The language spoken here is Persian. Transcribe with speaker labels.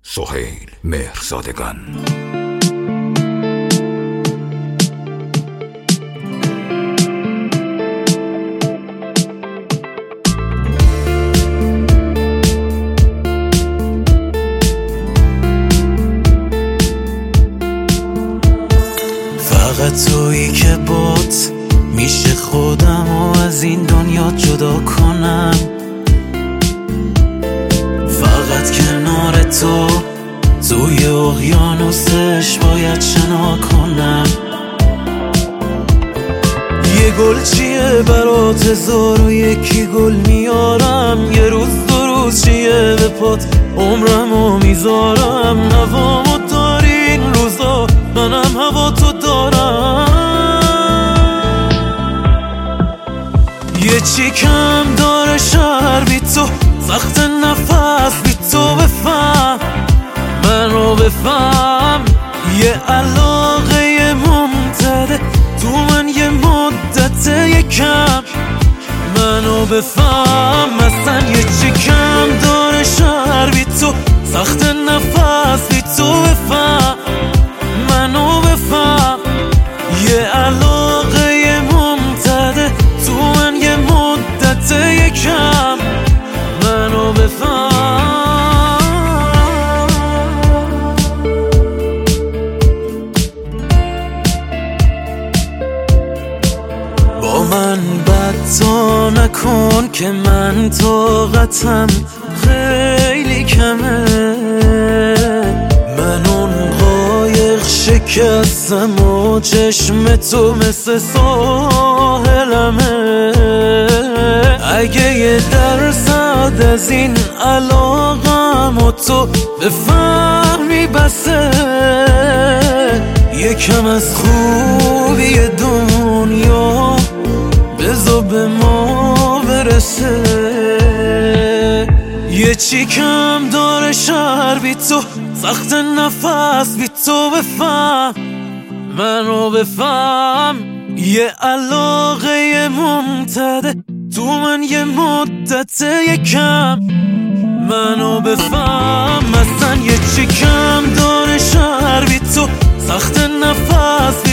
Speaker 1: سهیل مهرزادگان.
Speaker 2: فقط تویی که بات میشه خودم و از این دنیا جدا کنم. فقط کنار تو توی اقیانوسش باید شنا کنم. یه گل چیه برات 1001 گل میارم. یه روز دو روز چیه به پات عمرمو میذارم. نوامو داری این روزا منم هوا تو دارم. یه چی کم داره شهر بی تو، سخت نفس بی تو. بفهم منو بفهم، یه علاقه ممتده تو من یه مدت یکم. منو بفهم مثلا یه چی کم داره شهر بی تو، سخت نفس بی تو. بفهم منو بفهم، یه علاقه ممتده تو من یه مدت یکم. منو بفهم. با من بد تو نکن که من طاقتم خیلی کمه. من اون قایق شکستم و چشم تو مثل ساحلمه. اگه یه درصد از این علاقم و تو بفهمی بسه، یکم از خوبی دنیا بذار به ما برسه. یه چی کم داره شهر بی تو، سخت نفس بی تو. بفهم منو بفهم، یه علاقه ممتده تو من یه مدت یکم. منو بفهم مثلا یه چی کم داره شهر بی تو، سخت نفس